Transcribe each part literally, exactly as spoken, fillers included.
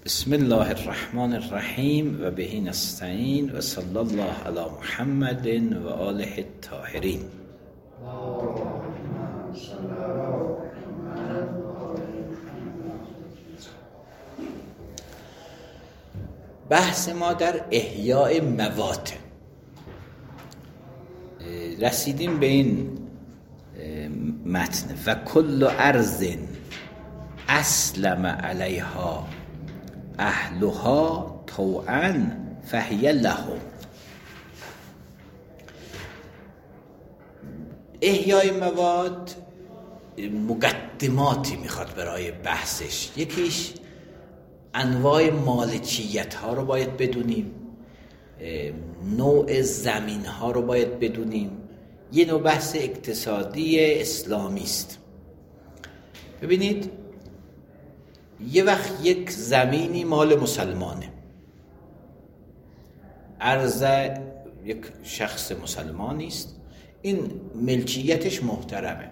بسم الله الرحمن الرحیم و به نستعین و صلی الله علی محمد و آله الطاهرین. بحث ما در احیاء موات. رسیدیم به این متن و کل ارض اسلم علیها اهلها طوعا فهی لهم. احیای مواد مقدماتی میخواد برای بحثش. یکیش انواع مالکیت ها رو باید بدونیم، نوع زمین ها رو باید بدونیم. یه نوع بحث اقتصادی اسلامی است. ببینید یه وقت یک زمینی مال مسلمانه، عرض یک شخص مسلمانی است، این ملکیتش محترمه.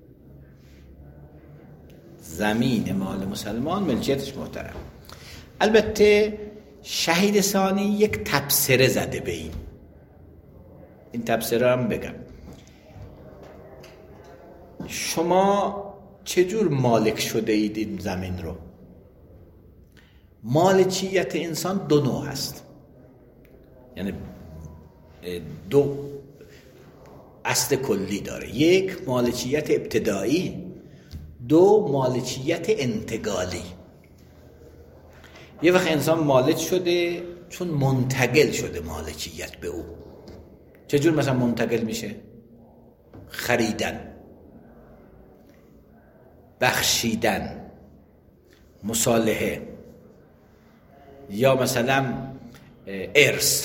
زمین مال مسلمان ملکیتش محترمه. البته شهید ثانی یک تبصره زده به این این تبصره هم بگم. شما چجور مالک شده اید این زمین رو؟ مالکیت انسان دو نوع هست، یعنی دو اصل کلی داره. یک مالکیت ابتدایی، دو مالکیت انتقالی. یه وقت انسان مالک شده چون منتقل شده مالکیت به او. چجور مثلا منتقل میشه؟ خریدن، بخشیدن، مصالحه، یا مثلا ارث.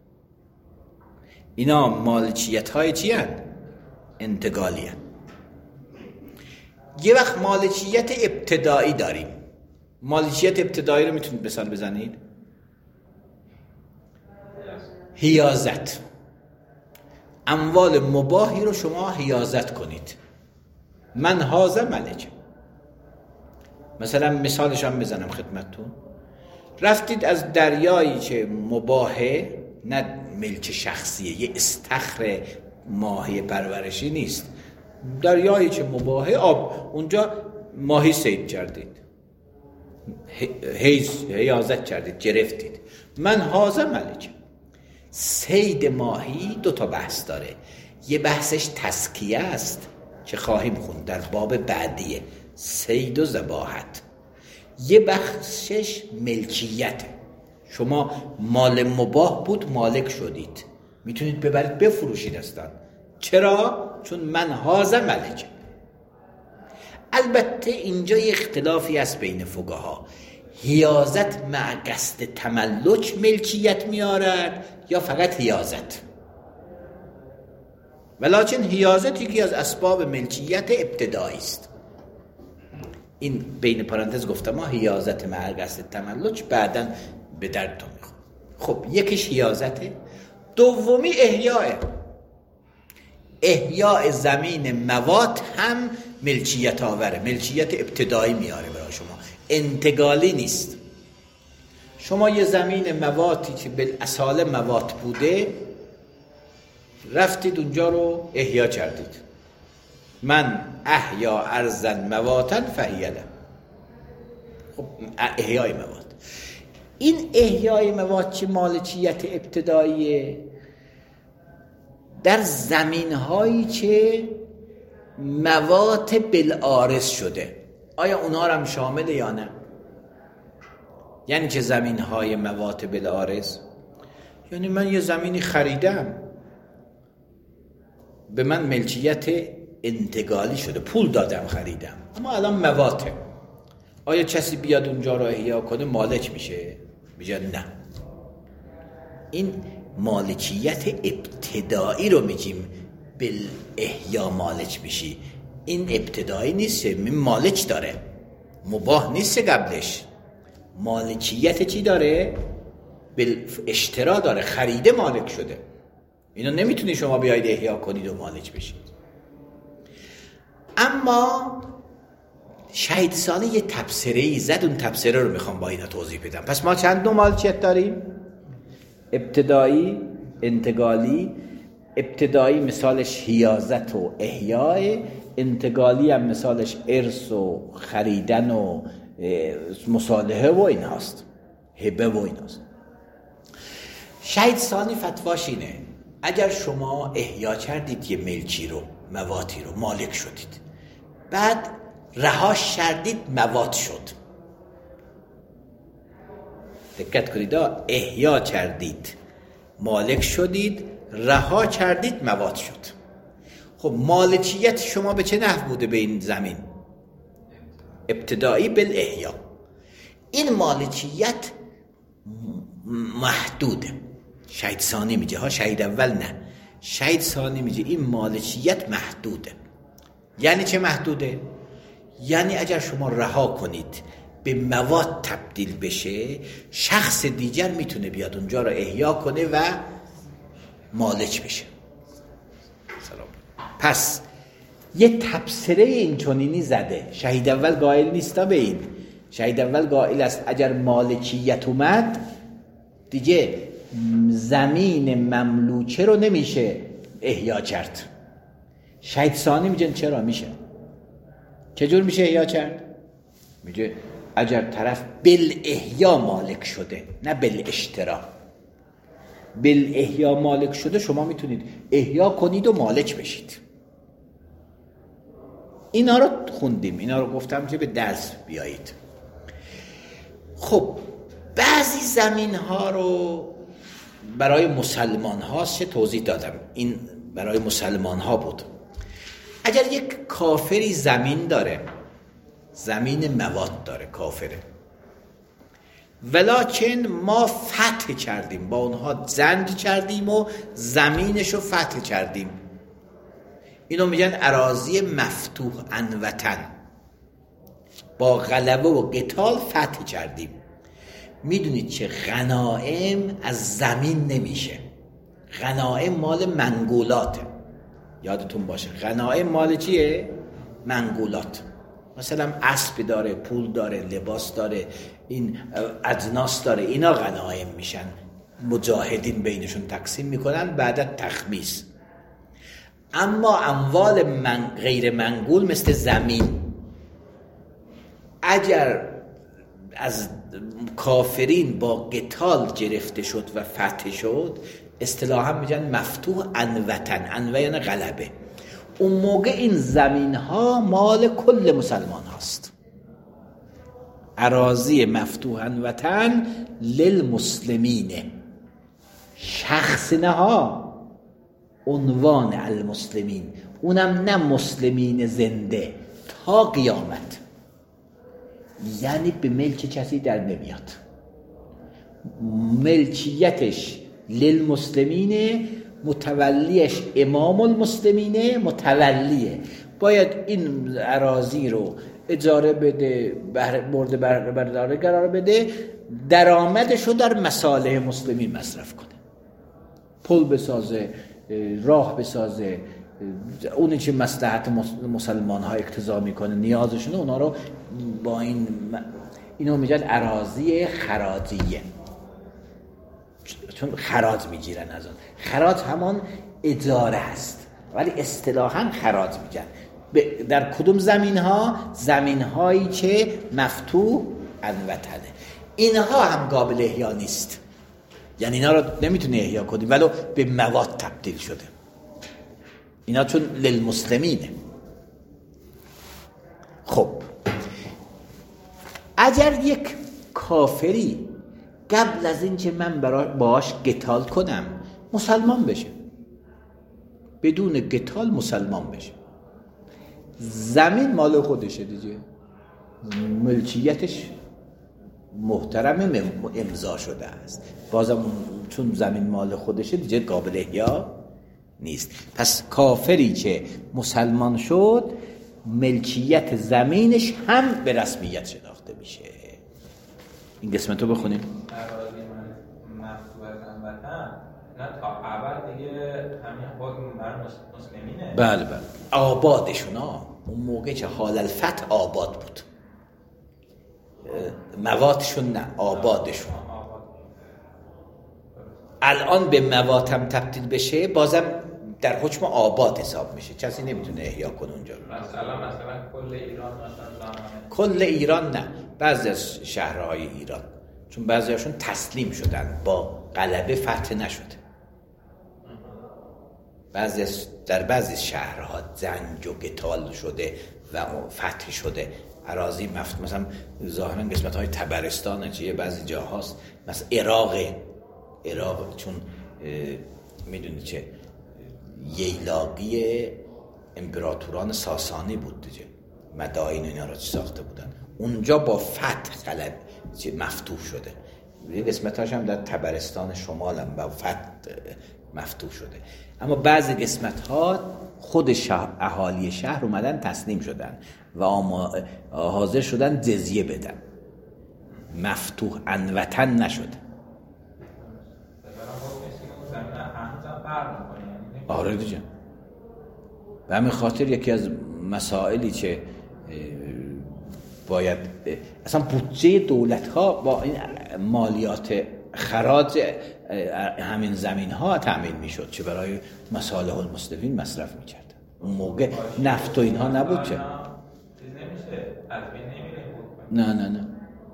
اینا مالکیت های چی هست؟ انتقالی هست. یه وقت مالکیت ابتدایی داریم. مالکیت ابتدایی رو میتونید مثال بزنید؟ حیازت. اموال مباحی رو شما حیازت کنید. من هازه ملکه. مثلا مثالش هم بزنم خدمتتون. رفتید از دریایی که مباحه، نه ملک شخصیه، یه استخر ماهی پرورشی نیست، دریایی که مباحه آب، اونجا ماهی صید کردید، حیز حیازت کردید، گرفتید. من هازه ملکه. صید ماهی دو تا بحث داره. یه بحثش تزکیه است که خواهیم خوند در باب بعدیه، صید و ذباحت. یه بخشش ملکیت. شما مال مباح بود، مالک شدید، میتونید ببرید بفروشید اصلا. چرا؟ چون من هازه ملکه. البته اینجا یه اختلافی هست بین فقها. حیازت مع قصد تملک ملکیت میارد یا فقط حیازت؟ ولکن حیازت یکی از اسباب ملکیت ابتدایی است. این بین پرانتز گفتم ما حیازت مع قصد تملک بعداً به دردتون میخوره. خب یکیش حیازته، دومی احیاء. احیاء زمین موات هم ملکیت آوره، ملکیت ابتدایی میاره برای شما، انتقالی نیست. شما یه زمین مواتی که بالاصاله موات بوده رفتید اونجا رو احیا کردید. من احیا ارضا مواتا فهی له. خب احیای موات. این احیای موات چه مالکیت ابتداییه؟ در زمین هایی که موات بالعارض شده. آیا اونها رو هم شامله یا نه؟ یعنی که زمین های موات بالعارض، یعنی من یه زمینی خریدم، به من ملکیت انتقالی شده، پول دادم خریدم، اما الان مواته. آیا کسی بیاد اونجا رو احیا کنه مالک میشه؟ میگه نه. این مالکیت ابتدایی رو میگیم بالاحیا مالک میشی. این ابتدایی نیست، این مالک داره، مباح نیست قبلش. مالکیت چی داره؟ بالاشترا داره، خریده مالک شده. اینو نمیتونی شما بیاید احیا کنید و مالک بشید. اما شهید ثانی یه تبصره‌ای زد، اون تبصره رو میخوام با اینا توضیح بدم. پس ما چند نوع مالکیت داریم؟ ابتدایی، انتقالی. ابتدایی مثالش حیازت و احیاء، انتقالی هم مثالش ارث و خریدن و مصالحه و این هاست، هبه و این هاست. شهید ثانی فتواش اینه اگر شما احیا کردید یه ملکی رو، مواتی رو، مالک شدید، بعد رهاش کردید، موات شد. دقت کنید، احیا کردید، مالک شدید، رها کردید، موات شد. خب مالکیت شما به چه نحو بوده به این زمین؟ ابتدایی بالاحیا. این مالکیت محدوده. شهید ثانی میگه ها، شهید اول نه، شهید ثانی میگه این مالکیت محدوده. یعنی چه محدوده؟ یعنی اگر شما رها کنید به مواد تبدیل بشه، شخص دیگر میتونه بیاد اونجا رو احیا کنه و مالک بشه. سلام. پس یه تبصره این چنینی زده. شهید اول قائل نیستا به این. شهید اول قائل است اگر مالکیت اومد دیگه زمین مملوکه رو نمیشه احیا کرد. شهید ثانی میگن چرا میشه؟ چجور میشه احیا کرد؟ میگه اگر طرف بالاحیا مالک شده، نه بالاشترا. بالاحیا مالک شده، شما میتونید احیا کنید و مالک بشید. اینا رو خوندیم، اینا رو گفتم که به درس بیایید. خب بعضی زمین ها رو برای مسلمان هاست چه توضیح دادم، این برای مسلمان ها بود. اگر یک کافری زمین داره، زمین مواد داره، کافره، ولکن ما فتح کردیم، با اونها جنگ کردیم و زمینشو فتح کردیم، اینو میگن اراضی مفتوح عن وطن، با غلبه و قتال فتح کردیم. میدونید چه غنائم از زمین نمیشه، غنائم مال منقولاته. یادتون باشه غنائم مال چیه؟ منقولات. مثلا اسب داره، پول داره، لباس داره، این اجناس داره، اینا غنایم میشن، مجاهدین بینشون تقسیم میکنن بعد تخمیس. اما اموال من غیر منقول مثل زمین اگر از کافرین با قتال گرفته شد و فتح شد، اصطلاحا میگن مفتوح عن وطن، عن یعنی غلبه. اون موقع این زمین ها مال کل مسلمان هاست. اراضی مفتوح عن وطن للمسلمین، شخص نها عنوان المسلمین، اونم نه مسلمین زنده تا قیامت، یعنی به ملک کسی در نمیاد. ملکیتش للمسلمین، متولیش امام المسلمینه، متولیه، باید این اراضی رو اجاره بده، مورد برداری قرار بده، درآمدش رو در مصالح مسلمین مصرف کنه، پل بسازه، راه بسازه، اونی که مصلحت مسلمان ها اقتضا میکنه، نیازشونه، اونا رو با این اینو میگن اراضی خراجیه، چون خراج میگیرن از اون. خراج همان اجاره هست ولی اصطلاحاً خراج میگن. در کدوم زمین ها؟ زمین هایی که مفتوح عن وطنه. اینها هم قابل احیا نیست، یعنی اینا رو نمیتونه احیا کنی ولو به مواد تبدیل شده. اینا چون للمسلمینه. خب اگر یک کافری قبل از این که من باهاش قتال کنم مسلمان بشه، بدون قتال مسلمان بشه، زمین مال خودشه دیگه، ملکیتش محترم امضا شده است، بازم چون زمین مال خودشه دیگه قابل احیا نیست. پس کافری که مسلمان شد ملکیت زمینش هم به رسمیت شناخته میشه. این قسمت رو بخونیم. اراضی مفتوح عن وطن نه تا ابد دیگه همین حکم بر مسلمینه. بله بله، آبادشون ها اون موقع که حال الفتح آباد بود، مواتشون نه، آبادشون. الان به مواتم تبدیل بشه بازم در حکم آباد حساب میشه، کسی نمیتونه احیا کنه اونجا. مثلا مثلا کل ایران مثلا کل ایران نه، بعضی از شهرهای ایران، چون بعضی هاشون تسلیم شدن، با غلبه فتح نشده. بعضی از در بعضی شهرها زنج و قتال شده و فتح شده، اراضی مفت، مثلا ظاهرا قسمت های تبرستان چیه، بعضی جاهاست، مثلا عراق عراق چون میدونی چه ییلاقی امپراتوران ساسانی بود دیگه، مدائن اینا رو ساخته بودن، اونجا با فتح غلب مفتوح شده. یه قسمتاش هم در تبرستان شمال هم با فتح مفتوح شده. اما بعضی قسمت ها خود شهر، اهالی شهر اومدن تسلیم شدن و حاضر شدن جزیه بدن، مفتوح ان وطن نشده. آره دیگه. به همین خاطر یکی از مسائلی که باید اصلا بودجه دولت ها با این مالیات خراج همین زمین ها تأمین می شد، چه برای مصالح المسلمین مصرف می کرد. اون موقع نفت و اینها نبود چه؟ نه نه نه.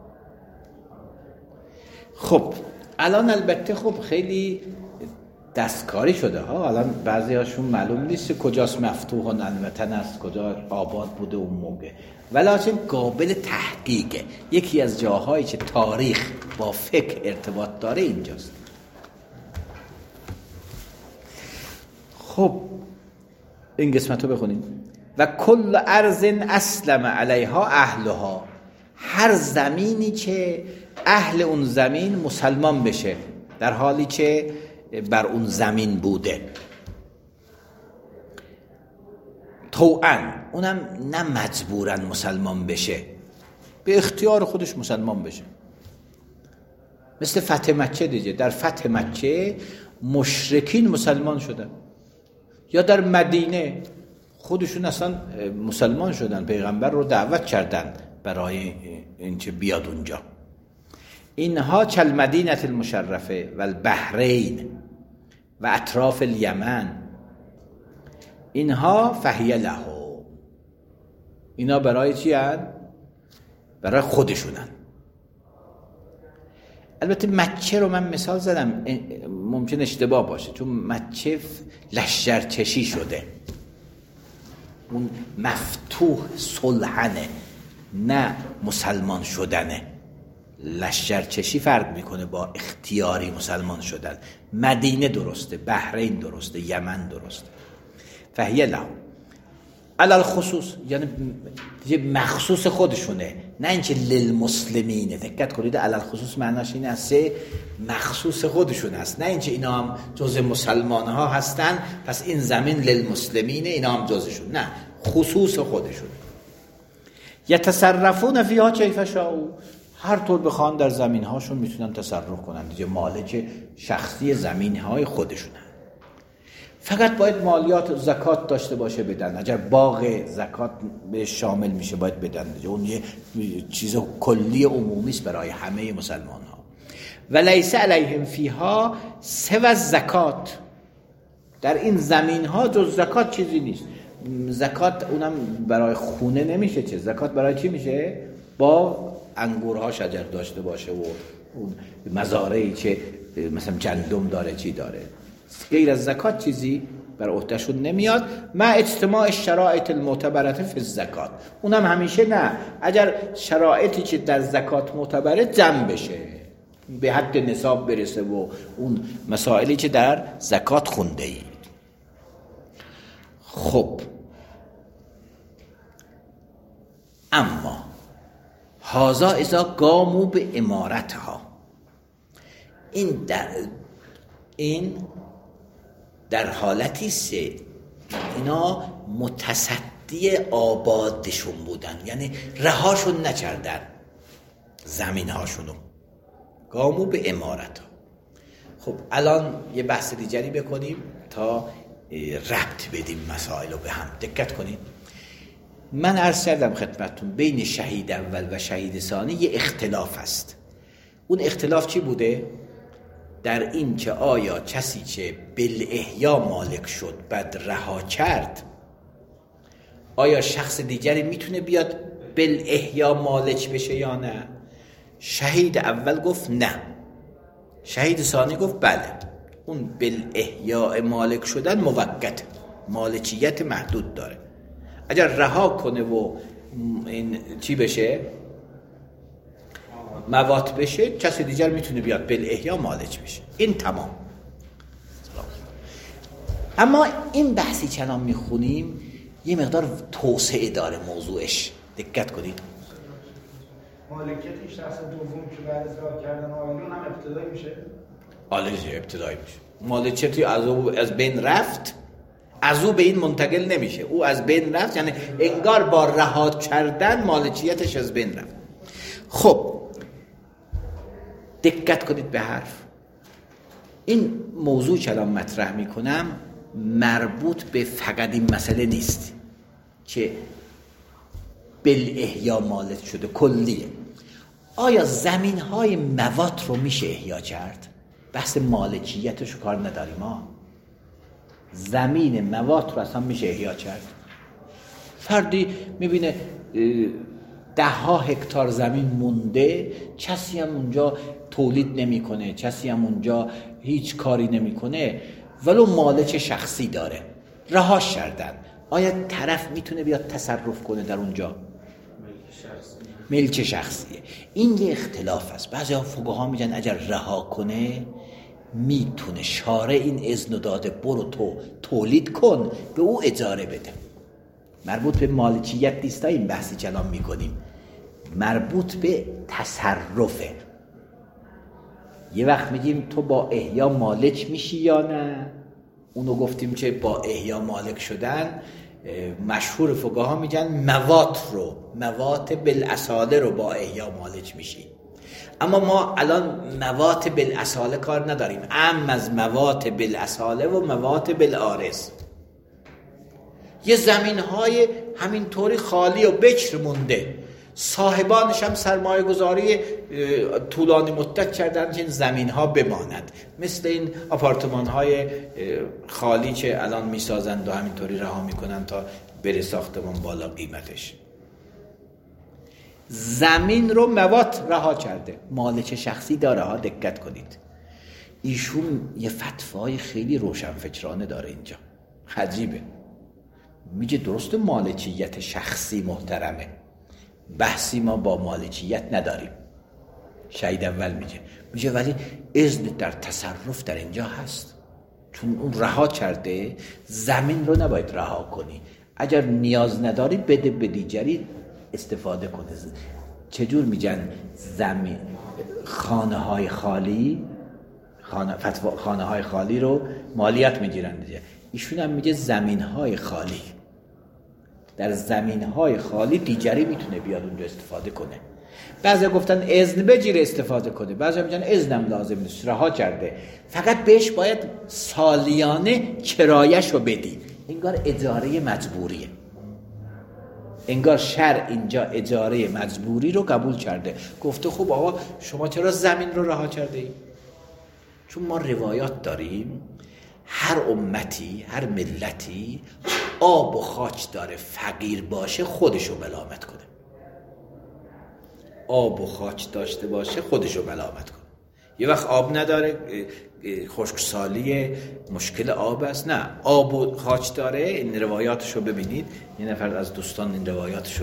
خب الان البته خب خیلی دستکاری شده ها، الان بعضی هاشون معلوم نیست کجاست مفتوح و ننوطن است، کجا آباد بوده اون موقع، ولیکن قابل تحقیقه. یکی از جاهایی که تاریخ با فکر ارتباط داره اینجاست. خب این قسمت رو بخونیم. و کل ارض اسلم علیها اهلها، هر زمینی که اهل اون زمین مسلمان بشه در حالی که بر اون زمین بوده، طوعاً، اونم نه مجبوراً مسلمان بشه، به اختیار خودش مسلمان بشه. مثل فتح مکه دیگه، در فتح مکه مشرکین مسلمان شدن، یا در مدینه خودشون اصلا مسلمان شدن، پیغمبر رو دعوت کردن برای اینکه بیاد اونجا. اینها کل مدینه المشرفه و البحرین و اطراف الیمن، اینها فهیه له، اینا برای چی هن؟ برای خودشونن. البته مکه رو من مثال زدم، ممکن اشتباه باشه، چون مکه لشکرکشی شده، اون مفتوح صلحنه نه مسلمان شدنه. لشکرکشی فرق میکنه با اختیاری مسلمان شدن. مدینه درسته، بحرین درسته، یمن درسته. فهیه له علل خصوص، یعنی مخصوص خودشونه، نه اینکه للمسلمینه. دقت کنید علل خصوص معناش این است مخصوص خودشون است، نه اینکه اینا هم جز مسلمان ها هستن پس این زمین للمسلمینه اینا هم جزشون، نه، خصوص خودشونه. یتصرفون فیها کیف شاء، هر طور بخوان در زمین هاشون میتونن تصرف کنن دیگه، مالک شخصی زمین های خودشونن. فقط باید مالیات زکات داشته باشه بدن، اگر باغ زکات به شامل میشه باید بدن دیگه، اون یه چیز کلی عمومی است برای همه مسلمان ها. و لیس علیهم فیها سوى زکات، در این زمین ها جز زکات چیزی نیست. زکات اونم برای خونه نمیشه، چه زکات برای چی میشه؟ با انگورها شجر داشته باشه و اون مزارعی که مثلا گندم داره چی داره، غیر از زکات چیزی بر عهدهشون نمیاد. مع اجتماع شرایط المعتبره فی الزکات، اونم همیشه نه، اگر شرایطی که در زکات معتبره جمع بشه، به حد نصاب برسه و اون مسائلی که در زکات خونده اید. خب اما هازا اذا قاموا به امارتها، این در این در حالتی است اینا متصدی آبادشون بودن، یعنی رهاشون نکردن زمین هاشونو. قاموا به امارتها. خب الان یه بحث دیگری بکنیم تا ربط بدیم مسائل رو به هم. دقت کنید، من عرض کردم خدمتتون بین شهید اول و شهید ثانی یه اختلاف است. اون اختلاف چی بوده؟ در این که آیا کسی که بالاحیا مالک شد بعد رها کرد، آیا شخص دیگری میتونه بیاد بالاحیا مالک بشه یا نه؟ شهید اول گفت نه، شهید ثانی گفت بله. اون بالاحیا مالک شدن موقت، مالکیت محدود داره. اگر رها کنه و این چی بشه، موات بشه، کسی دیگر میتونه بیاد بالاحیا مالک بشه. این تمام. اما این بحثی چنان میخونیم یه مقدار توسعه داره موضوعش، دقت کنید. مالکیت این شخص دوم که بعد از رها کردن آیلون هم ابتدایی میشه؟ آله ابتدایی میشه. مالکیتی از او از بین رفت، از او به این منتقل نمیشه. او از بین رفت، یعنی انگار با رها کردن مالکیتش از بین رفت. خب دقت کنید به حرف. این موضوع که الان مطرح میکنم مربوط به فقط این مسئله نیست که بالاحیا مالک شده، کلیه. آیا زمین های موات رو میشه احیا کرد؟ بحث مالکیتش رو کار نداریم ما. زمین موات رو اصلا میشه احیا کرد. فردی میبینه ده ها هکتار زمین مونده، کسی هم اونجا تولید نمیکنه، کسی هم اونجا هیچ کاری نمیکنه، ولو مالک شخصی داره، رهاش کردن. آیا طرف میتونه بیاد تصرف کنه در اونجا؟ ملک شخصیه. این یه اختلاف است. بعضی ها فقها میگن اگر رها کنه میتونه شارع این اذن داده برو تو تولید کن، به او اجاره بده. مربوط به مالکیت نیست این بحثی که الان میکنیم، مربوط به تصرفه. یه وقت میگیم تو با احیا مالک میشی یا نه، اونو گفتیم که با احیا مالک شدن مشهور فقها میگن موات رو، موات بالاصاله رو با احیا مالک میشی. اما ما الان موات بالاصاله کار نداریم، ام از موات بالاصاله و موات بالعارض. یه زمین های همینطوری خالی و بکر مونده، صاحبانش هم سرمایه گذاری طولانی مدت کردن که این زمین ها بماند، مثل این آپارتمان های خالی که الان میسازند و همینطوری رها میکنن تا بره ساختمان بالا قیمتش. زمین رو موات رها کرده، مالک شخصی داره ها، دقت کنید. ایشون یه فتوای خیلی روشنفکرانه داره اینجا، عجیبه. میگه درست مالکیت شخصی محترمه، بحثی ما با مالکیت نداریم. شهید اول میگه میگه ولی اذن در تصرف در اینجا هست، چون اون رها کرده. زمین رو نباید رها کنی، اگر نیاز نداری بده به دیگری استفاده کنه. چجور میگن زمین خانه های خالی، خانه, خانه های خالی رو مالیات میگیرن دیگه. ایشون هم میگه زمین های خالی، در زمین های خالی دیگری میتونه بیاد اونجا استفاده کنه. بعضی گفتن اذن بگیره استفاده کنه، بعضی میگن اذنم لازم نیست، رها کرده، فقط بهش باید سالیانه کرایه‌شو بدی. انگار اجاره مجبوریه، انگار شرع اینجا اجاره مجبوری رو قبول کرده. گفته خب آقا شما چرا زمین رو رها کرده ای؟ چون ما روایات داریم هر امتی، هر ملتی آب و خاک داره، فقیر باشه خودشو ملامت کنه. آب و خاک داشته باشه خودشو ملامت کنه. یه وقت آب نداره، خشکسالی مشکل آب است، نه آب و خاک داره. این روایاتشو ببینید، یه نفر از دوستان این روایاتشو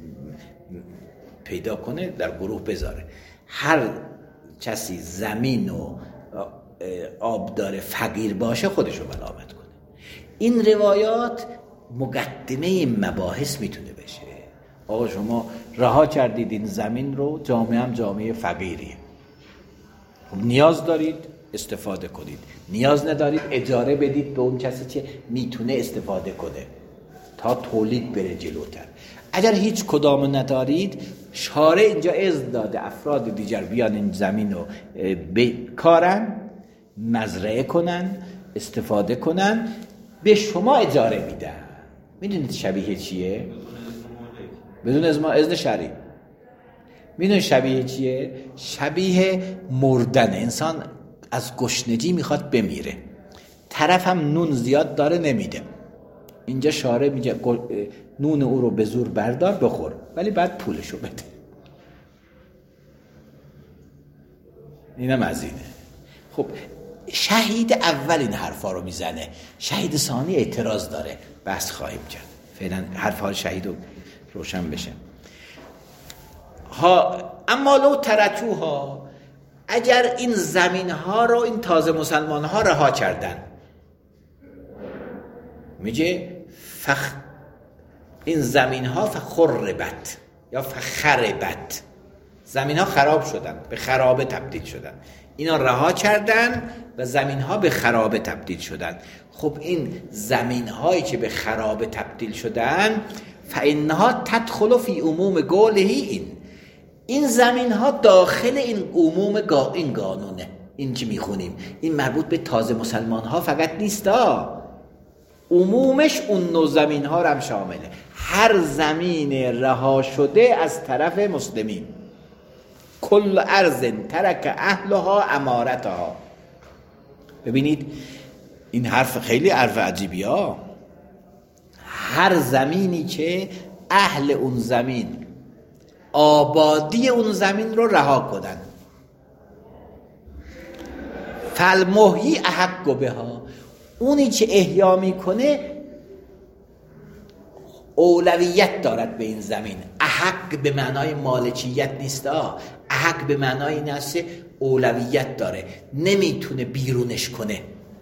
پیدا کنه در گروه بذاره. هر کسی زمین و آب داره فقیر باشه خودشو ملامت کنه. این روایات مقدمه این مباحث میتونه بشه. آقا شما رها کردید این زمین رو، جامعه هم جامعه فقیریه، نیاز دارید استفاده کنید، نیاز ندارید اجاره بدید به اون کسی که میتونه استفاده کنه تا تولید بره جلوتر. اگر هیچ کدام ندارید، شارع اینجا اذن داده افراد دیگر بیان این زمین رو بکارن، مزرعه کنن، استفاده کنن، به شما اجاره میدن. میدونید شبیه چیه؟ بدون اذن شرعی. میدون شبیه چیه؟ شبیه مردن. انسان از گشنگی میخواد بمیره، طرف هم نون زیاد داره نمیده، اینجا شارع میگه نون او رو به زور بردار بخور، ولی بعد پولشو بده. اینم از اینه. خب شهید اول این حرفا رو میزنه، شهید ثانی اعتراض داره، بحث خواهیم کرد. فعلا حرفا شهید رو روشن بشه. ها اما لو ترکوها، اگر این زمین ها رو این تازه مسلمان ها رها کردن، میگه فخ این زمین ها فخربت یا فخربت، زمین ها خراب شدن، به خرابه تبدیل شدن، اینا رها کردن و زمین ها به خرابه تبدیل شدن. خب این زمین هایی که به خرابه تبدیل شدن فانها تدخل فی عموم قوله، این این زمین ها داخل این عموم گا این قانونه، این که میخونیم این مربوط به تازه مسلمان ها فقط نیست ها، عمومش اون نوع زمین ها رو هم شامله، هر زمین رها شده از طرف مسلمین. کل ارض ترک اهلها امارتها. ببینید این حرف خیلی حرف عجیبی ها. هر زمینی که اهل اون زمین آبادی اون زمین رو رها کنن، فالمحیی احق بها، اونی که احیا میکنه اولویت دارد به این زمین. احق به معنای مالکیت نیست، احق به معنای این است اولویت داره، نمیتونه بیرونش کنه،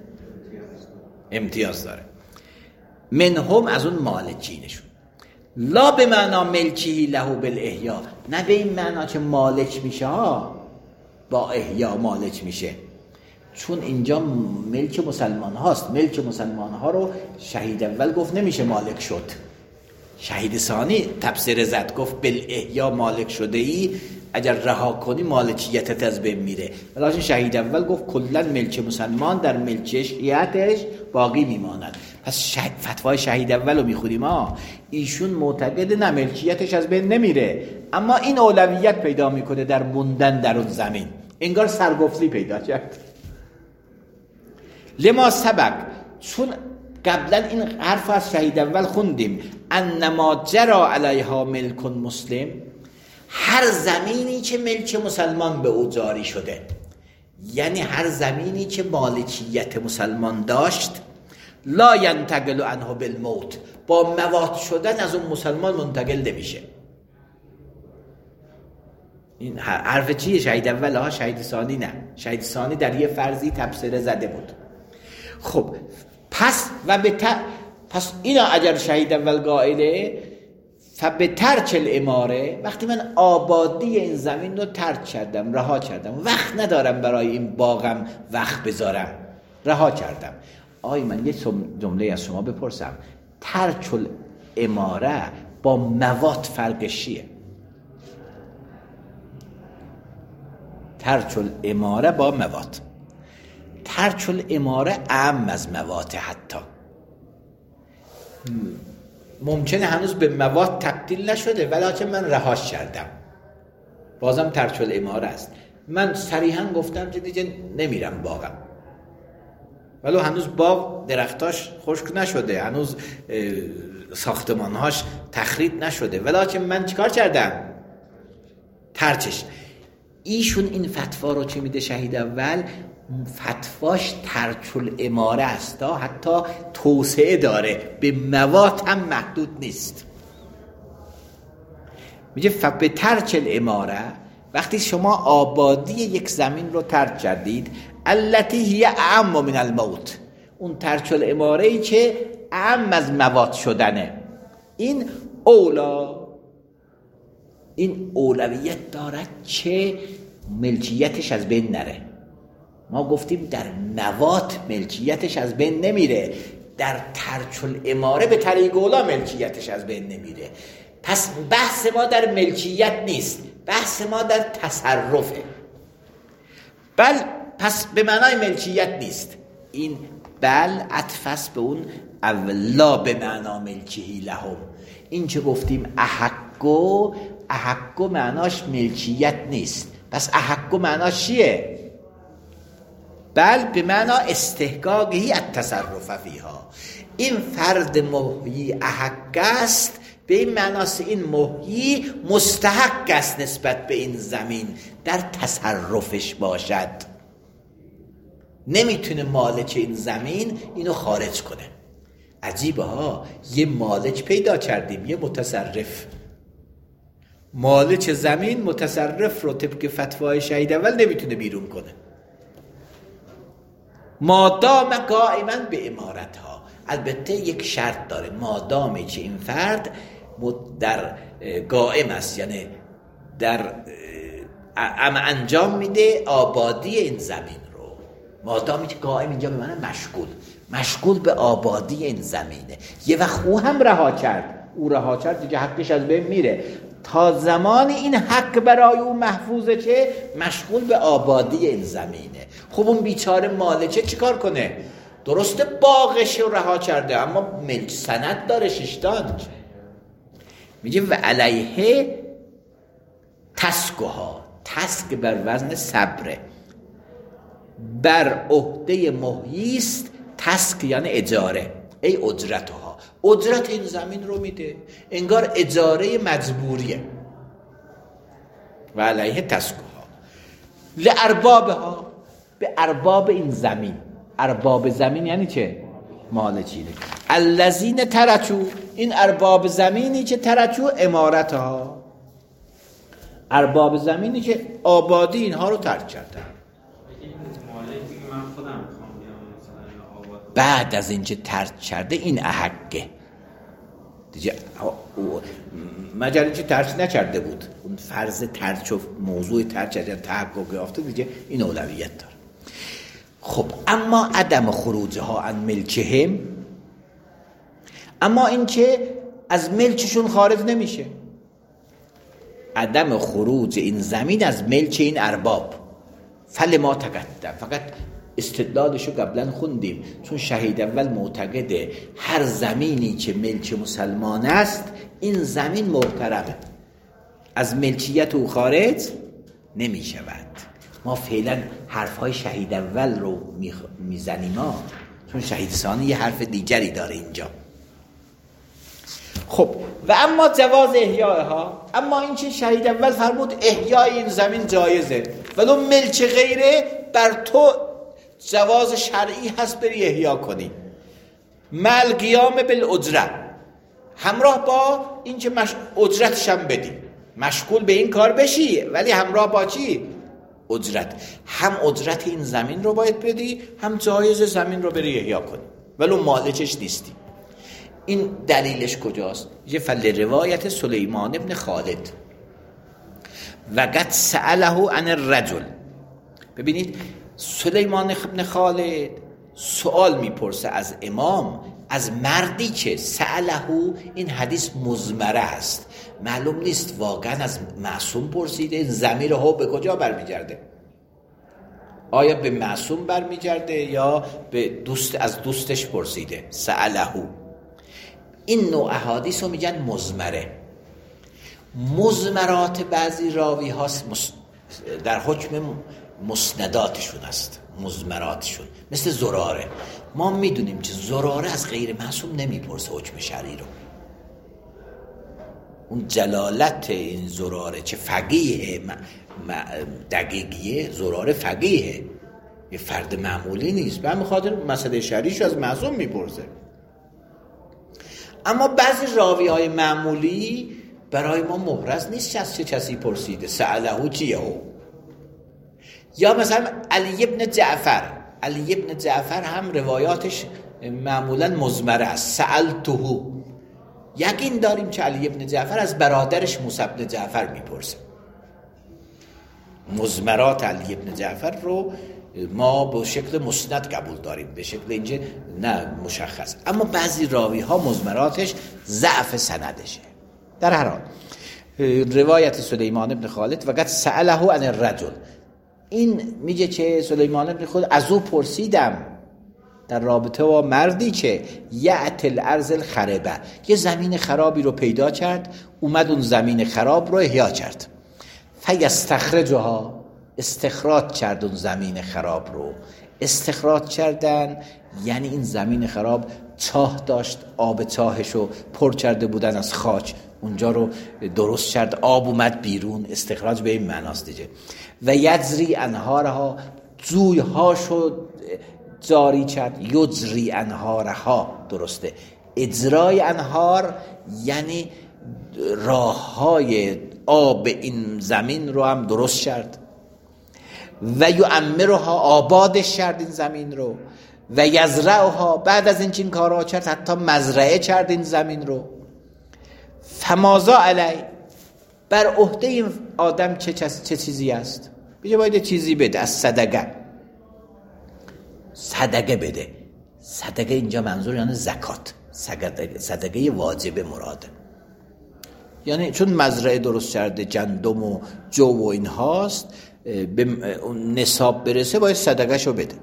امتیاز داره. منهم از اون مالکینشون. لا به معنا ملکی له بالاحیا، نه به این معنا که مالک میشه ها، با احیا مالک میشه، چون اینجا ملک مسلمان هاست. ملک مسلمان ها رو شهید اول گفت نمیشه مالک شد، شهید ثانی تفسیر زد گفت بالاحیا مالک شده ای، اگر رها کنی مالکیتت از بین میره. ولی شهید اول گفت کلا ملک مسلمان در ملکیتش باقی میماند. پس شه... فتوای شهید اول رو میخونیم ها، ایشون معتقد نه ملکیتش از بین نمیره، اما این اولویت پیدا میکنه در موندن در اون زمین، انگار سرگفتی پیدا کرد. لما سبق، چون قبلا این حرف از شهید اول خوندیم، انما جرا علیها ملک مسلم، هر زمینی که ملک مسلمان به او جاری شده، یعنی هر زمینی که مالکیت مسلمان داشت، لا ینتقل عنه بالموت، با موات شدن از اون مسلمان منتقل نمیشه. این حرف چیه؟ شهید اول ها، شهید ثانی نه. شهید ثانی در یه فرضی تبصره زده بود. خب پس و به ت... پس اینا اگر شهید اول قائله فبترک الاماره، وقتی من آبادی این زمین رو ترک کردم، رها کردم، وقت ندارم برای این باغم وقت بذارم، رها کردم. آی من یه جمله از شما بپرسم، ترک الاماره با موات فرقش چیه؟ ترک الاماره با موات، ترک الاماره اعم از موات، حتی ممکنه هنوز به مواد تبدیل نشده ولیکن من رهاش کردم، بازم ترک الاماره است. من صریحا گفتم که دیگه نمیرم باغم، ولی هنوز باغ درختاش خشک نشده، هنوز ساختمانهاش تخریب نشده، ولیکن من چیکار کردم؟ ترکش. ایشون این فتوا رو چه میده شهید اول؟ فتواش ترک الاماره است، حتی توسعه داره، به مواد هم محدود نیست. میگه فبه ترک الاماره، وقتی شما آبادی یک زمین رو ترک کردید، التی هی اعم من الموت، اون ترک الاماره ای که اعم از مواد شدنه، این اولا، این اولویت دارد که ملکیتش از بین نره. ما گفتیم در موات ملکیتش از بین نمیره، در ترک الاماره به طریق اولا ملکیتش از بین نمیره. پس بحث ما در ملکیت نیست، بحث ما در تصرفه. بل پس به معنای ملکیت نیست، این بل عطف به اون اولا به معنا ملکیه لهم. این که گفتیم احق احکو احکو معناش ملکیت نیست. پس احکو معناش چیه؟ بل به معنا استحقاقی التصرف فیها. این فرد محیی احق است، به این معناست این محیی مستحق است نسبت به این زمین در تصرفش باشد. نمیتونه مالک این زمین اینو خارج کنه. عجیبه ها، یه مالک پیدا کردیم، یه متصرف. مالک زمین متصرف رو طبق فتوای شهید اول نمیتونه بیرون کنه مادام قائما به امارتها. البته یک شرط داره، مادامی که این فرد در قائم است، یعنی در ام انجام میده آبادی این زمین رو. مادامی که قائم اینجا به معنی مشغول مشغول به آبادی این زمینه. یه وقت او هم رها کرد، او رها کرد دیگه حقش از بین میره. تا زمان این حق برای او محفوظه که مشغول به آبادی این زمینه. خب اون بیچاره مالکه چیکار کنه؟ درسته باغش رو رها کرده اما ملک سند داره ششتانج. میگه و علیه تسکها، تسک بر وزن صبره، بر عهده محییست. تسک یعنی اجاره، ای اجرتها، اجرت این زمین رو میده، انگار اجاره مجبوریه. و علیه تسکها لاربابها، به ارباب این زمین. ارباب زمین یعنی چه؟ مالکینه. الذین ترکوا، این ارباب زمینی که ترکوا امارتها، ارباب زمینی که آبادی اینها رو ترک کردن. بعد از اینکه ترک کرده این احقه دیگه، مجرد که ترک نکرده بود، اون فرض ترک و موضوع ترک اگر تحقق یافته دیگه این اولویت داره. خب اما عدم خروجها عن ملکهم، اما این که از ملکشون خارج نمیشه. عدم خروج این زمین از ملک این ارباب. فلما تقدم، فقط استدلالشو قبلا خوندیم، چون شهید اول معتقده هر زمینی که ملک مسلمان است این زمین محترمه، از ملکیت او خارج نمی شود. ما فعلا حرفهای شهید اول رو میزنیم ها، چون شهید ثانی یه حرف دیگری داره اینجا. خب و اما جواز احیائها، اما این که شهید اول فرمود احیای این زمین جایزه، ولو ملک غیره بر تو جواز شرعی هست بری احیا کنی، مل قیام بالاجره، همراه با این که مش... اجرتش هم بدی، مشغول به این کار بشی ولی همراه با چی؟ اجرت. هم اجرت این زمین رو باید بدی، هم جایز زمین رو بری احیا کنی ولو مالکش نیستی. این دلیلش کجاست؟ یه فل روایت سلیمان ابن خالد و قد سأله عن الرجل. ببینید سلیمان ابن خالد سوال میپرسه از امام از مردی که سأله، این حدیث مزمره است، معلوم نیست واقعا از معصوم پرسیده. این ضمیر ها به کجا برمیگرده؟ آیا به معصوم برمیگرده یا به دوست از دوستش پرسیده؟ سأله. این نوع احادیث رو میگن مزمره. مزمرات بعضی راوی هاست در حکم مسنداتشون است، مزمراتشون، مثل زراره. ما میدونیم که زراره از غیر معصوم نمیپرسه حکم شرعی رو. اون جلالت این زراره چه فقیه دقیقیه، زراره فقیه، یه فرد معمولی نیست، به همین خاطر مسئله شرعیش از معصوم میپرسه. اما بعضی راوی های معمولی برای ما محرز نیست که از چه کسی پرسیده. سأله چیه هو؟ یا مثلا علی ابن جعفر، علی ابن جعفر هم روایاتش معمولا مزمره است. سألته، یقین داریم که علی ابن جعفر از برادرش موسی ابن جعفر میپرسه. مزمرات علی ابن جعفر رو ما به شکل مسند قبول داریم، به شکل اینجا نه مشخص. اما بعضی راوی ها مزمراتش ضعف سندشه. در هر حال روایت سلیمان ابن خالد و قد سأله عن الرجل، این میگه که سلیمان ابن خالد از او پرسیدم، در رابطه با مردی که یعت الارض الخربه، یه زمین خرابی رو پیدا کرد، اومد اون زمین خراب رو احیا کرد. فیستخرجها، استخراج کرد اون زمین خراب رو. استخراج کردن یعنی این زمین خراب چاه داشت، آب چاهش رو پر کرده بودن از خاک، اونجا رو درست کرد، آب اومد بیرون. استخراج به این معناست دیگه. و یجری انهارها، جویهاشو جاری کرد. یجری انهارها، درسته. اجرای انهار یعنی راه های آب این زمین رو هم درست کرد. و یعمرها، آبادش کرد این زمین رو. و یزرعها، بعد از این چین کارها کرد حتی مزرعه کرد این زمین رو. فمازا علی، بر عهده این آدم چه, چه چیزی است؟ بگه باید چیزی بده از صدقه. صدقه بده. صدقه اینجا منظور یعنی زکات، صدقه, صدقه واجب مراده. یعنی چون مزرعه درست کرده، گندم و جو و این هاست، به نصاب برسه باید صدقه شو بده.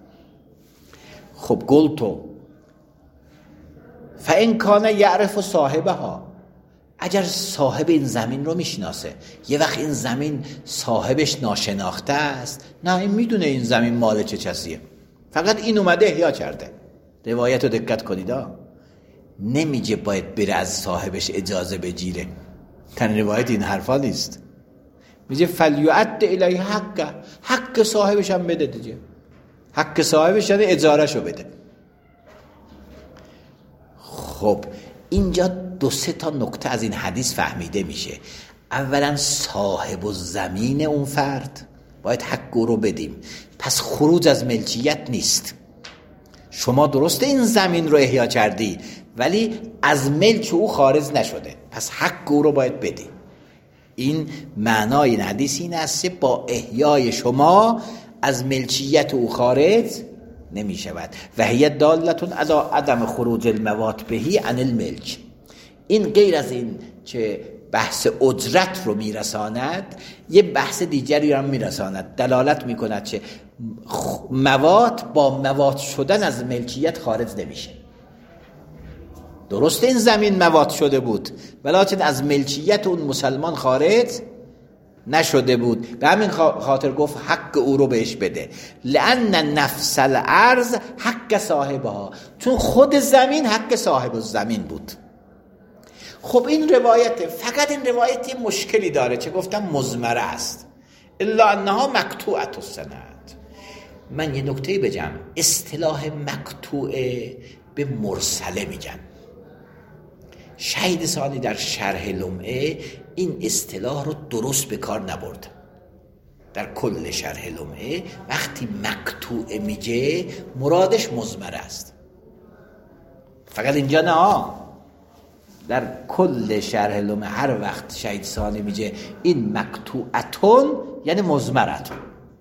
خب گلتو فإن کان یعرف صاحبها، اگر صاحب این زمین رو میشناسه. یه وقت این زمین صاحبش ناشناخته است، نه این میدونه این زمین مال چه کسیه، فقط این اومده احیا کرده. روایت رو دقت کنید ها، نمیگه باید بره از صاحبش اجازه بگیره. تن روایت این حرفا نیست. میگه فلیؤد الیه حق، حق صاحبش هم بده دیگه. حق صاحبش یعنی اجارهشو بده. خب اینجا دو سه تا نکته از این حدیث فهمیده میشه. اولا صاحب الزمین اون فرد، باید حق رو بدیم. پس خروج از ملکیت نیست. شما درسته این زمین رو احیا کردی ولی از ملک او خارج نشده، پس حق او رو باید بدی. این معنای این حدیث این است با احیای شما از ملکیت او خارج نمی شود. و هی دالتون علی عدم خروج الموات بهی عن الملک. این غیر از این که بحث اجرت رو میرساند، یه بحث دیگری هم میرساند. دلالت میکند که موات با موات شدن از ملکیت خارج نمیشه. درسته این زمین موات شده بود ولکن از ملکیت اون مسلمان خارج نشده بود. به همین خاطر گفت حق او رو بهش بده. لأن نفس الارض حق صاحبها، چون خود زمین حق صاحب الزمین بود. خب این روایت، فقط این روایت مشکلی داره چه گفتم مضمره است، الا انها مقطوعه السند. من یه نکته بگم، اصطلاح مقطوعه به مرسله میگن. شهید ثانی در شرح لمعه این اصطلاح رو درست به کار نبرد. در کل شرح لمعه وقتی مقطوعه میگه مرادش مضمره است، فقط اینجا نه. در کل شرح لمعه هر وقت شهید ثانی میگه این مقطوعتون یعنی مضمرتون.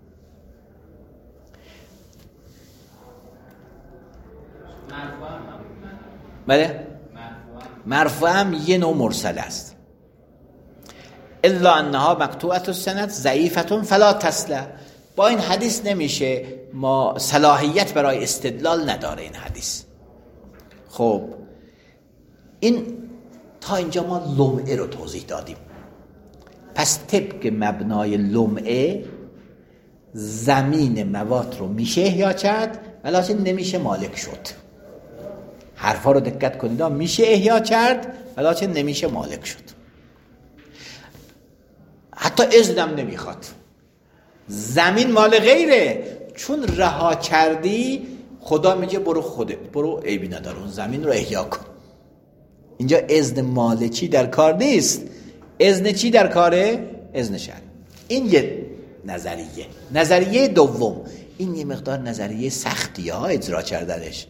بله مرفوع هم یه نوع مرسل است. الا انها مقطوعه السند ضعیفتون فلا تصله. با این حدیث نمیشه، ما صلاحیت برای استدلال نداره این حدیث. خب این تا اینجا ما لمعه رو توضیح دادیم. پس طبق مبنای لمعه زمین موات رو میشه احیا کرد ولکن نمیشه مالک شد. حرفا رو دقت کنید، میشه احیا کرد ولکن نمیشه مالک شد. حتی اذنم نمیخواد. زمین مال غیره، چون رها کردی خدا میگه برو خودت، برو عیبی نداره اون زمین رو احیا کن. اینجا اذن مالکی در کار نیست. اذن چی در کاره؟ اذن شرعی. این یه نظریه. نظریه دوم، این یه مقدار نظریه سختی ها اجرا کردنش،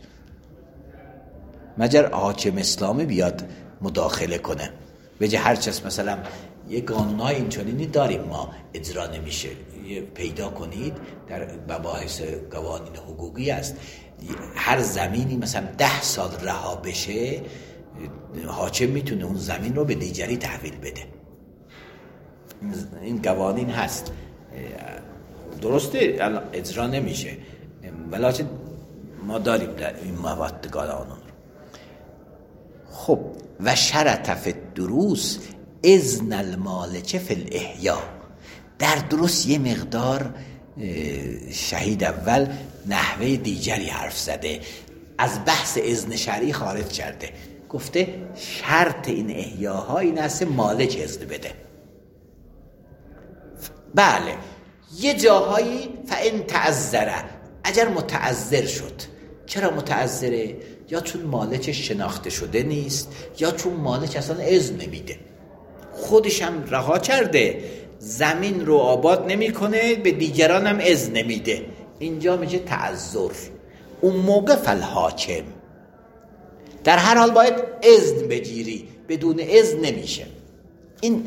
مگر حاکم اسلامی بیاد مداخله کنه بگه هر چیز مثلا یه قانونای اینچنینی داریم ما اجرا نمیشه. پیدا کنید در مباحث قوانین حقوقی است، هر زمینی مثلا ده سال رها بشه حاکم میتونه اون زمین رو به دیگری تحویل بده. این قوانین هست، درسته اجرا نمیشه ولکن ما داریم در این موادگان آنون. خب و شرط فی الدروس اذن المالک فی الاحیا. در دروس یه مقدار شهید اول نحوه دیگری حرف زده، از بحث اذن شرعی خارج کرده، گفته شرط این احیاها این است مالک اذن بده. بله یه جاهایی فان تعذره، اگر متعذر شد. چرا متعذره؟ یا چون مالکش شناخته شده نیست، یا چون مالک اصلا اذن نمیده، خودش هم رها کرده، زمین رو آباد نمیکنه، به دیگران هم اذن نمیده، اینجا میشه تعذر. اون موقع فالحاکم، در هر حال باید اذن بگیری، بدون اذن نمیشه. این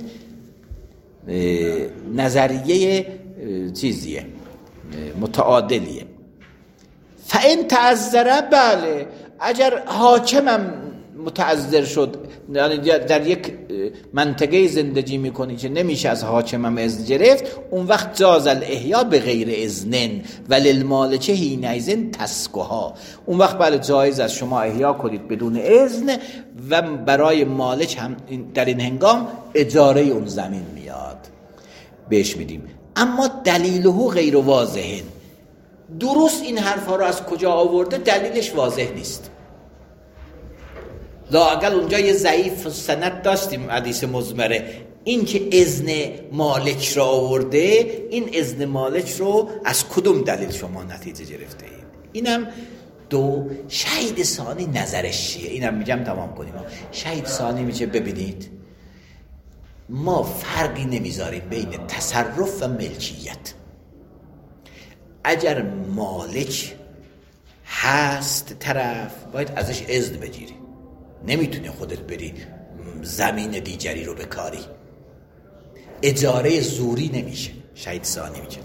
نظریه چیزیه متعادلیه. فان تعذره، بله اگر حاکمم متعذر شد، یعنی در یک منطقه زندگی میکنی که نمیشه از حاکمم اذن گرفت، اون وقت جاز الاحیا به غیر اذن وللمالک حینئذ تسکها. اون وقت بله جایز است شما احیا کنید بدون اذن و برای مالک هم در این هنگام اجاره اون زمین میاد، بهش میدیم. اما دلیله غیر واضحه. درست این حرفا رو از کجا آورده؟ دلیلش واضح نیست. لااقل اونجا یه ضعیف سند داشتیم، حدیث مزمره، این که اذن مالک رو آورده، این اذن مالک رو از کدوم دلیل شما نتیجه گرفته اید؟ اینم دو. شهید ثانی نظرش چیه؟ اینم میگم تمام کنیم. شهید ثانی میگه ببینید ما فرقی نمیذاریم بین تصرف و ملکیت. اگر مالک هست طرف، باید ازش اذن بگیری، نمیتونی خودت بری زمین دیگری رو بکاری. اجاره زوری نمیشه. شهید ثانی میگه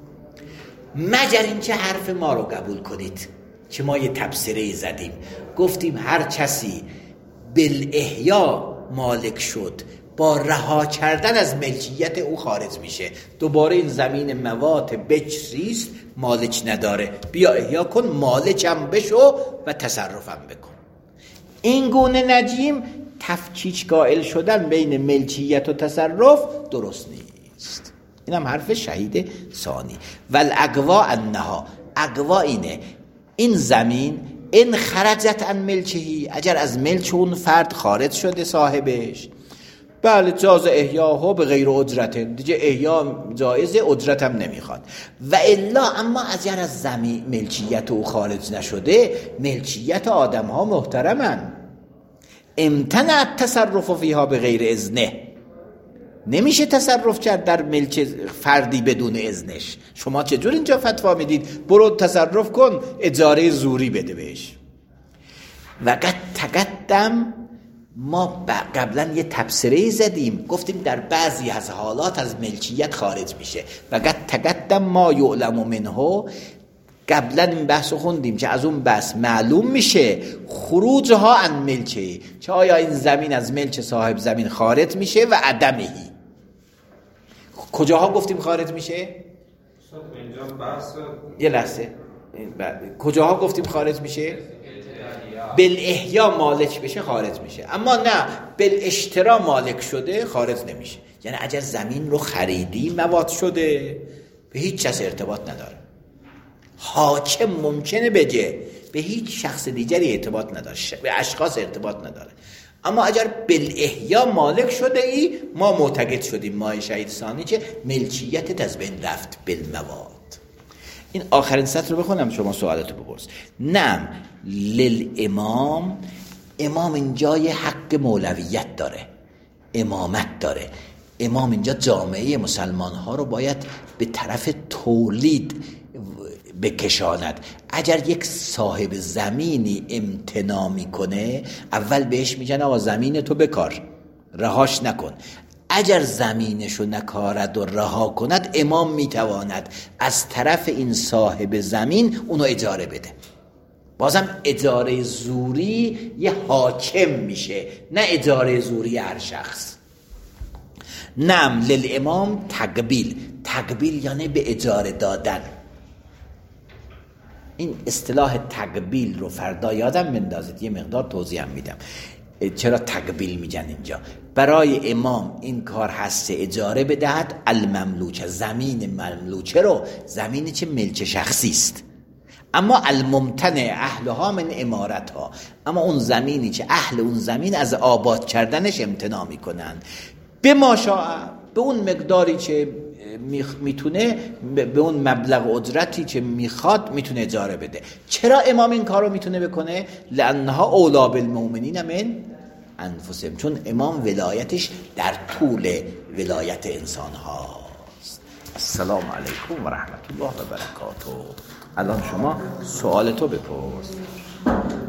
مگر اینکه حرف ما رو قبول کنید که ما یه تبصره زدیم، گفتیم هر کسی بالاحیا مالک شد، با رها کردن از ملکیت او خارج میشه. دوباره این زمین موات بکریست، مالک نداره، بیا احیا کن، مالکم بشو و تصرفم بکن. این گونه نجیم تفکیک قائل شدن بین ملکیت و تصرف درست نیست. اینم حرف شهید ثانی. والاقوا انها، اقوا اینه این زمین ان خرجت عن ملکهی، اگر از ملک اون فرد خارج شده صاحبش، بله جاز احیاها به غیر اجرت، دیگه احیا جایزه، اجرت هم نمیخواد. و الا اما اگر از زمین ملکیت او خارج نشده، ملکیت آدم ها محترمن، امتنع تصرف فیها به غیر اذنه، نمیشه تصرف کرد در ملک فردی بدون اذنش. شما چجور اینجا فتوا میدید برو تصرف کن، اجاره زوری بده بهش؟ و قد تقدم، ما قبلا یه تبصره زدیم، گفتیم در بعضی از حالات از ملکیت خارج میشه. و قد تقدم ما یعلم منه، قبلا این بحث رو خوندیم که از اون بحث معلوم میشه خروجها عن ملکه، که آیا این زمین از ملک صاحب زمین خارج میشه و عدمهی. کجاها گفتیم خارج میشه؟ اینجا بحث یه لحظه، کجاها گفتیم خارج میشه؟ بالاحیا مالک بشه خارج میشه، اما نه بالاشترا مالک شده خارج نمیشه. یعنی اگر زمین رو خریدی مواد شده، به هیچ کس ارتباط نداره. حاکم ممکنه بگه، به هیچ شخص دیگری ارتباط نداره، به اشخاص ارتباط نداره. اما اگر بالاحیا مالک شده ای، ما معتقد شدیم ما شهید ثانی که ملکیت از بین رفت بالمواد. این آخرین سطر رو بخونم، شما سوالتو بپرس. نعم للامام، امام اینجا یه حق مولویت داره، امامت داره. امام اینجا جامعه مسلمان ها رو باید به طرف تولید بکشاند. اگر یک صاحب زمینی امتناع میکنه، اول بهش میگن آقا زمین تو بکار، رهاش نکن. اگر زمینشو نکارد و رها کند، امام میتواند از طرف این صاحب زمین اونو اجاره بده. بازم اجاره زوری یه حاکم میشه، نه اجاره زوری هر شخص. نعم للامام تقبیل، تقبیل یعنی به اجاره دادن. این اصطلاح تقبیل رو فردا یادم بندازید، یه مقدار توضیح هم میدم چرا تقبیل میگن اینجا. برای امام این کار هست اجاره بدهد المملوکه، زمین مملوکه رو، زمینی که ملک شخصی است، اما الممتنع اهلها من امارتها، اما اون زمینی که اهل اون زمین از آباد کردنش امتناع میکنن، به ماشاء، به اون مقداری که میتونه، به اون مبلغ اجرتی که میخواد میتونه اجاره بده. چرا امام این کارو میتونه بکنه؟ لانها اولا بالمؤمنین من انفسهم، چون امام ولایتش در طول ولایت انسان هاست. السلام علیکم و رحمت الله و برکاته. الان شما سوالتو بپرس.